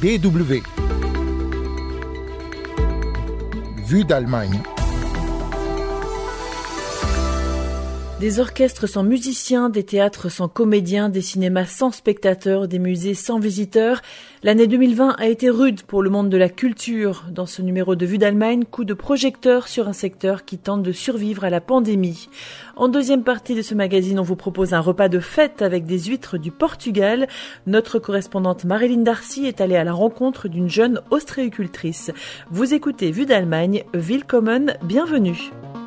DW. Vue d'Allemagne. Des orchestres sans musiciens, des théâtres sans comédiens, des cinémas sans spectateurs, des musées sans visiteurs. L'année 2020 a été rude pour le monde de la culture. Dans ce numéro de Vue d'Allemagne, coup de projecteur sur un secteur qui tente de survivre à la pandémie. En deuxième partie de ce magazine, on vous propose un repas de fête avec des huîtres du Portugal. Notre correspondante Marilyn Darcy est allée à la rencontre d'une jeune ostréicultrice. Vous écoutez Vue d'Allemagne, Willkommen, bienvenue.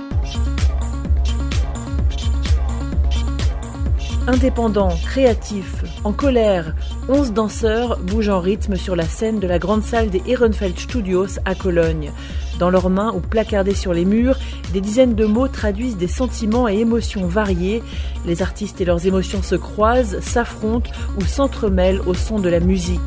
Indépendant, créatif, en colère, 11 danseurs bougent en rythme sur la scène de la grande salle des Ehrenfeld Studios à Cologne. Dans leurs mains ou placardés sur les murs, des dizaines de mots traduisent des sentiments et émotions variés. Les artistes et leurs émotions se croisent, s'affrontent ou s'entremêlent au son de la musique.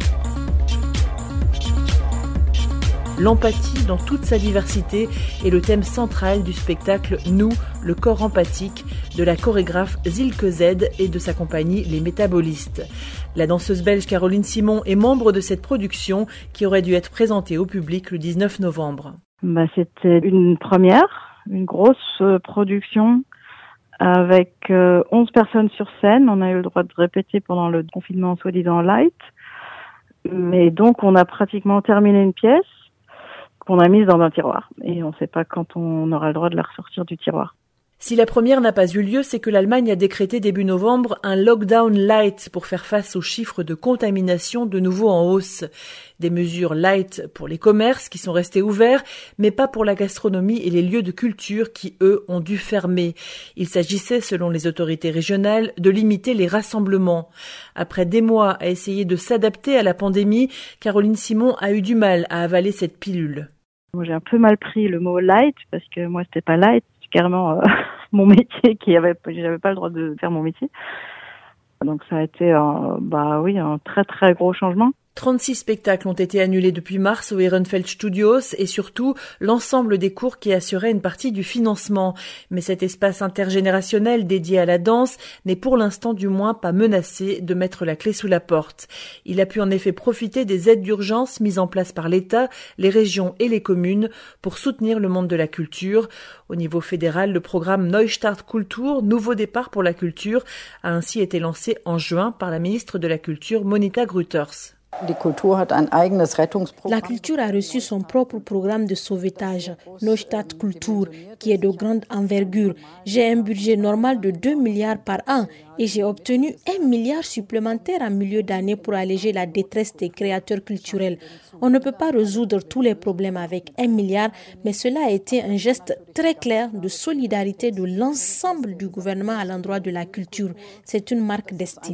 L'empathie dans toute sa diversité est le thème central du spectacle Nous, le corps empathique de la chorégraphe Silke Z et de sa compagnie Les Métabolistes. La danseuse belge Caroline Simon est membre de cette production qui aurait dû être présentée au public le 19 novembre. C'était une première, une grosse production avec 11 personnes sur scène. On a eu le droit de répéter pendant le confinement soi-disant light. Mais donc on a pratiquement terminé une pièce qu'on a mise dans un tiroir. Et on ne sait pas quand on aura le droit de la ressortir du tiroir. Si la première n'a pas eu lieu, c'est que l'Allemagne a décrété début novembre un lockdown light pour faire face aux chiffres de contamination de nouveau en hausse. Des mesures light pour les commerces qui sont restés ouverts, mais pas pour la gastronomie et les lieux de culture qui, eux, ont dû fermer. Il s'agissait, selon les autorités régionales, de limiter les rassemblements. Après des mois à essayer de s'adapter à la pandémie, Caroline Simon a eu du mal à avaler cette pilule. Moi, j'ai un peu mal pris le mot light parce que moi, c'était pas light. Carrément mon métier j'avais pas le droit de faire mon métier. Donc ça a été un très très gros changement. 36 spectacles ont été annulés depuis mars au Ehrenfeld Studios et surtout l'ensemble des cours qui assuraient une partie du financement. Mais cet espace intergénérationnel dédié à la danse n'est pour l'instant du moins pas menacé de mettre la clé sous la porte. Il a pu en effet profiter des aides d'urgence mises en place par l'État, les régions et les communes pour soutenir le monde de la culture. Au niveau fédéral, le programme Neustart Kultur, nouveau départ pour la culture, a ainsi été lancé en juin par la ministre de la Culture Monika Grütters. La culture a reçu son propre programme de sauvetage, Neustart Kultur, qui est de grande envergure. J'ai un budget normal de 2 milliards par an et j'ai obtenu 1 milliard supplémentaire en milieu d'année pour alléger la détresse des créateurs culturels. On ne peut pas résoudre tous les problèmes avec 1 milliard, mais cela a été un geste très clair de solidarité de l'ensemble du gouvernement à l'endroit de la culture. C'est une marque d'estime.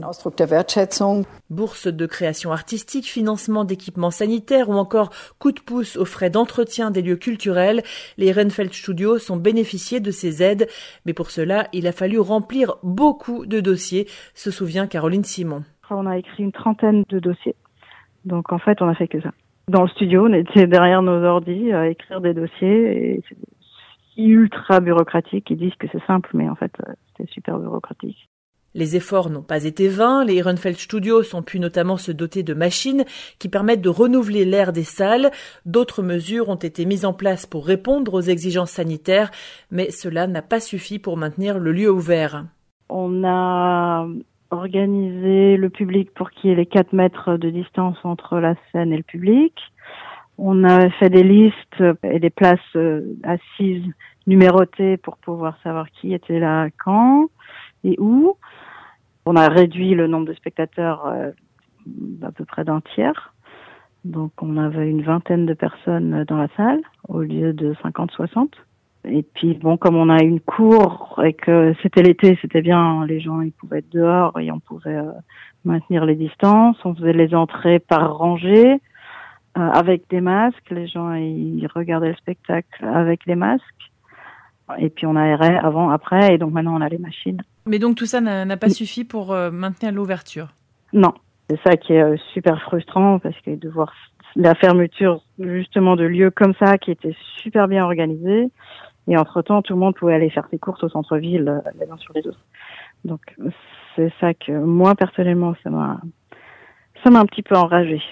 Bourse de création artistique, financement d'équipements sanitaires ou encore coup de pouce aux frais d'entretien des lieux culturels, les Ehrenfeld Studios ont bénéficié de ces aides. Mais pour cela, il a fallu remplir beaucoup de dossiers, se souvient Caroline Simon. On a écrit une trentaine de dossiers. Donc en fait, on a fait que ça. Dans le studio, on était derrière nos ordis à écrire des dossiers et c'est ultra bureaucratique. Ils disent que c'est simple, mais en fait, c'était super bureaucratique. Les efforts n'ont pas été vains. Les Ehrenfeld Studios ont pu notamment se doter de machines qui permettent de renouveler l'air des salles. D'autres mesures ont été mises en place pour répondre aux exigences sanitaires, mais cela n'a pas suffi pour maintenir le lieu ouvert. On a organisé le public pour qu'il y ait les 4 mètres de distance entre la scène et le public. On a fait des listes et des places assises numérotées pour pouvoir savoir qui était là quand et où. On a réduit le nombre de spectateurs à peu près d'un tiers. Donc on avait une vingtaine de personnes dans la salle au lieu de 50-60. Et puis comme on a une cour et que c'était l'été, c'était bien, les gens ils pouvaient être dehors et on pouvait maintenir les distances. On faisait les entrées par rangée avec des masques. Les gens ils regardaient le spectacle avec les masques. Et puis on aérait avant, après, et donc maintenant on a les machines. Mais donc tout ça n'a pas suffi pour maintenir l'ouverture? Non, c'est ça qui est super frustrant parce que de voir la fermeture justement de lieux comme ça qui étaient super bien organisés et entre-temps tout le monde pouvait aller faire ses courses au centre-ville les uns sur les autres. Donc c'est ça que moi personnellement ça m'a un petit peu enragée.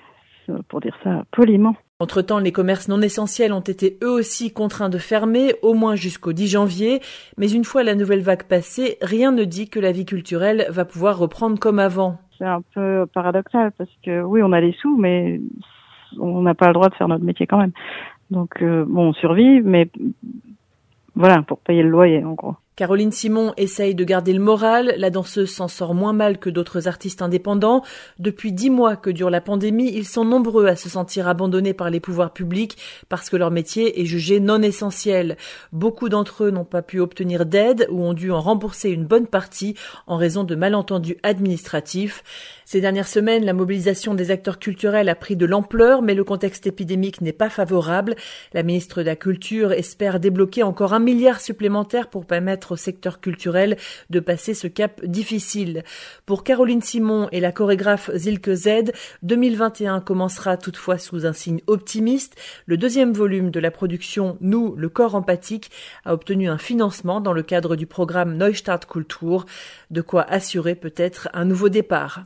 pour dire ça poliment. Entre-temps, les commerces non essentiels ont été eux aussi contraints de fermer, au moins jusqu'au 10 janvier. Mais une fois la nouvelle vague passée, rien ne dit que la vie culturelle va pouvoir reprendre comme avant. C'est un peu paradoxal parce que oui, on a les sous, mais on n'a pas le droit de faire notre métier quand même. Donc on survit, mais voilà, pour payer le loyer en gros. Caroline Simon essaye de garder le moral. La danseuse s'en sort moins mal que d'autres artistes indépendants. Depuis 10 mois que dure la pandémie, ils sont nombreux à se sentir abandonnés par les pouvoirs publics parce que leur métier est jugé non essentiel. Beaucoup d'entre eux n'ont pas pu obtenir d'aide ou ont dû en rembourser une bonne partie en raison de malentendus administratifs. Ces dernières semaines, la mobilisation des acteurs culturels a pris de l'ampleur, mais le contexte épidémique n'est pas favorable. La ministre de la Culture espère débloquer encore 1 milliard supplémentaire pour permettre au secteur culturel de passer ce cap difficile. Pour Caroline Simon et la chorégraphe Silke Z, 2021 commencera toutefois sous un signe optimiste. Le 2e volume de la production Nous, le corps empathique, a obtenu un financement dans le cadre du programme Neustart Kultur, de quoi assurer peut-être un nouveau départ.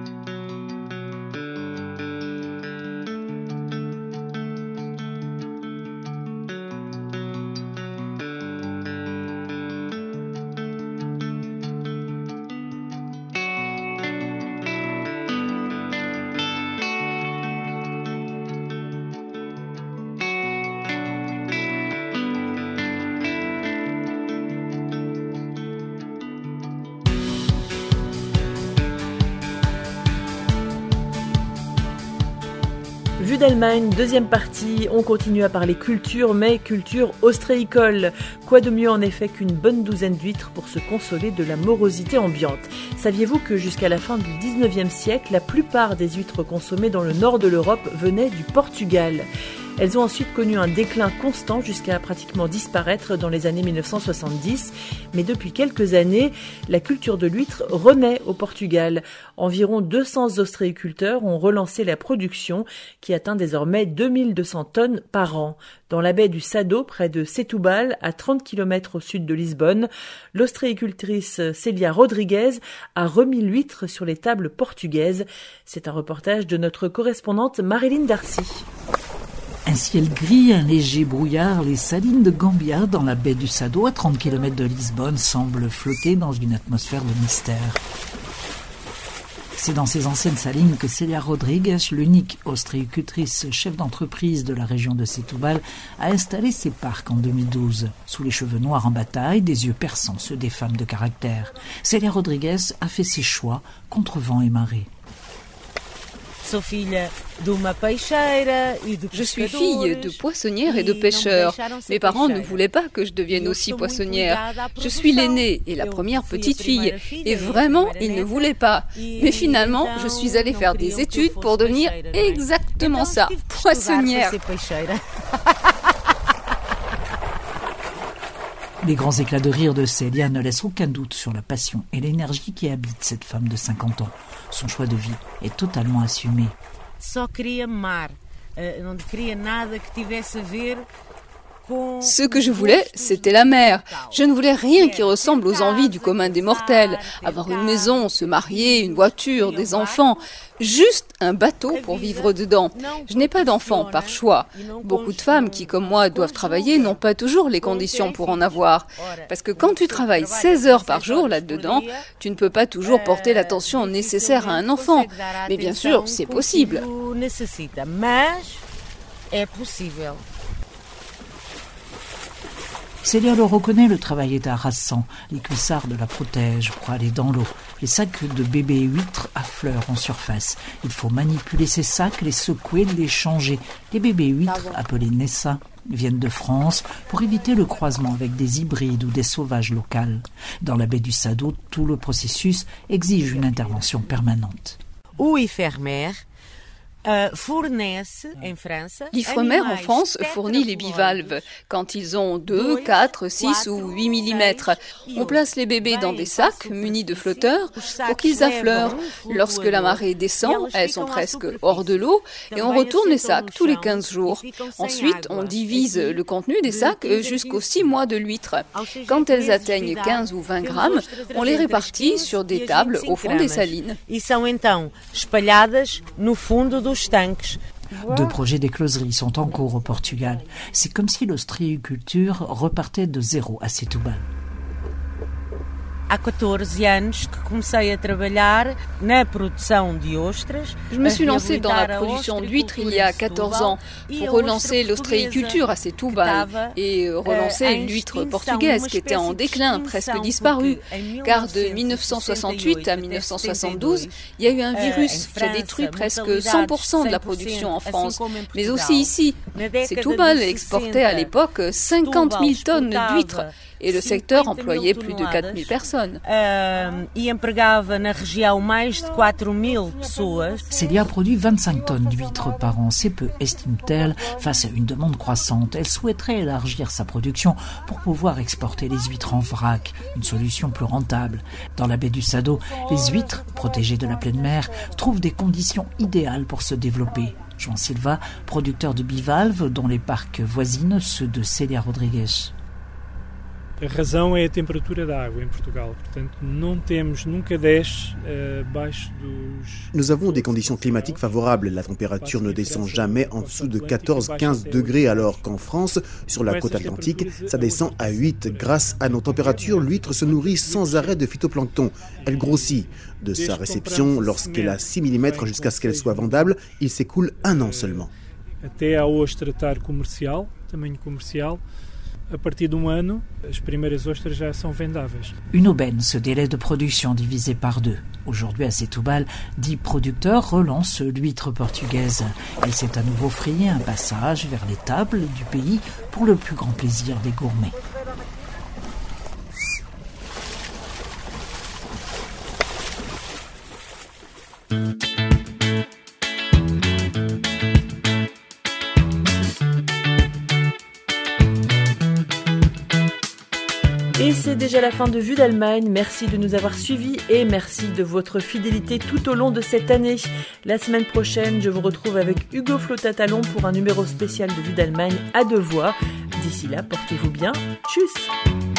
Vue d'Allemagne, 2e partie, on continue à parler culture, mais culture ostréicole. Quoi de mieux en effet qu'une bonne douzaine d'huîtres pour se consoler de la morosité ambiante. Saviez-vous que jusqu'à la fin du 19e siècle, la plupart des huîtres consommées dans le nord de l'Europe venaient du Portugal ? Elles ont ensuite connu un déclin constant jusqu'à pratiquement disparaître dans les années 1970. Mais depuis quelques années, la culture de l'huître renaît au Portugal. Environ 200 ostréiculteurs ont relancé la production qui atteint désormais 2200 tonnes par an. Dans la baie du Sado, près de Setúbal, à 30 km au sud de Lisbonne, l'ostréicultrice Célia Rodrigues a remis l'huître sur les tables portugaises. C'est un reportage de notre correspondante Marilyn Darcy. Un ciel gris, un léger brouillard, les salines de Gambia, dans la baie du Sado, à 30 km de Lisbonne, semblent flotter dans une atmosphère de mystère. C'est dans ces anciennes salines que Célia Rodrigues, l'unique ostréicultrice chef d'entreprise de la région de Setúbal, a installé ses parcs en 2012. Sous les cheveux noirs en bataille, des yeux perçants, ceux des femmes de caractère. Célia Rodrigues a fait ses choix contre vent et marée. Je suis fille de poissonnière et de pêcheur. Mes parents ne voulaient pas que je devienne aussi poissonnière. Je suis l'aînée et la première petite fille. Et vraiment, ils ne voulaient pas. Mais finalement, je suis allée faire des études pour devenir exactement ça, poissonnière. Les grands éclats de rire de Célia ne laissent aucun doute sur la passion et l'énergie qui habite cette femme de 50 ans. Son choix de vie est totalement assumé. Ce que je voulais, c'était la mer. Je ne voulais rien qui ressemble aux envies du commun des mortels. Avoir une maison, se marier, une voiture, des enfants. Juste un bateau pour vivre dedans. Je n'ai pas d'enfants par choix. Beaucoup de femmes qui, comme moi, doivent travailler n'ont pas toujours les conditions pour en avoir. Parce que quand tu travailles 16 heures par jour là-dedans, tu ne peux pas toujours porter l'attention nécessaire à un enfant. Mais bien sûr, c'est possible. Célia le reconnaît, le travail est harassant. Les cuissardes la protègent pour aller dans l'eau. Les sacs de bébés huîtres affleurent en surface. Il faut manipuler ces sacs, les secouer, les changer. Les bébés huîtres, appelés Nessa, viennent de France pour éviter le croisement avec des hybrides ou des sauvages locales. Dans la baie du Sado, tout le processus exige une intervention permanente. L'Ifremer en France fournit les bivalves. Quand ils ont 2, 4, 6 ou 8 mm, on place les bébés dans des sacs munis de flotteurs pour qu'ils affleurent. Lorsque la marée descend, elles sont presque hors de l'eau et on retourne les sacs tous les 15 jours. Ensuite, on divise le contenu des sacs jusqu'aux 6 mois de l'huître. Quand elles atteignent 15 ou 20 grammes, on les répartit sur des tables au fond des salines. dos tanques. 2 projets d'écloserie sont en cours au Portugal. C'est comme si l'ostréiculture repartait de zéro à Setúbal. Há 14 anos que comecei a trabalhar na produção de ostras. Je me suis lancée dans la production d'huîtres il y a 14 ans pour relancer l'ostréiculture à Setúbal et relancer l'huître portugaise qui était en déclin, presque disparue. Car de 1968 à 1972, il y a eu un virus qui a détruit presque 100% de la production en France, mais aussi ici. Setúbal exportait à l'époque 50 000 tonnes d'huîtres. Et le secteur employait plus de 4 000 personnes. Célia produit 25 tonnes d'huîtres par an. C'est peu, estime-t-elle, face à une demande croissante. Elle souhaiterait élargir sa production pour pouvoir exporter les huîtres en vrac, une solution plus rentable. Dans la baie du Sado, les huîtres, protégées de la pleine mer, trouvent des conditions idéales pour se développer. João Silva, producteur de bivalves, dont les parcs voisinent ceux de Célia Rodrigues. A razão é a temperatura da água em Portugal. Portanto, não temos nunca 10 abaixo dos... Nous avons des conditions climatiques favorables. La température ne descend jamais en dessous de 14-15 degrés, alors qu'en France, sur la côte atlantique, ça descend à 8. Grâce à nos températures, l'huître se nourrit sans arrêt de phytoplancton. Elle grossit. De sa réception, lorsqu'elle a 6 mm jusqu'à ce qu'elle soit vendable, il s'écoule 1 an seulement. Até à ostra estar comercial, tamanho comercial, a partir de ano, as primeiras ostras já são vendáveis. Une aubaine, ce délai de production divisé par 2. Aujourd'hui à Setúbal, 10 producteurs relancent l'huître portugaise. Elle s'est à nouveau frayé un passage vers les tables du pays pour le plus grand plaisir des gourmets. Et c'est déjà la fin de Vue d'Allemagne. Merci de nous avoir suivis et merci de votre fidélité tout au long de cette année. La semaine prochaine, je vous retrouve avec Hugo Flotatalon pour un numéro spécial de Vue d'Allemagne à 2 voix. D'ici là, portez-vous bien. Tchuss!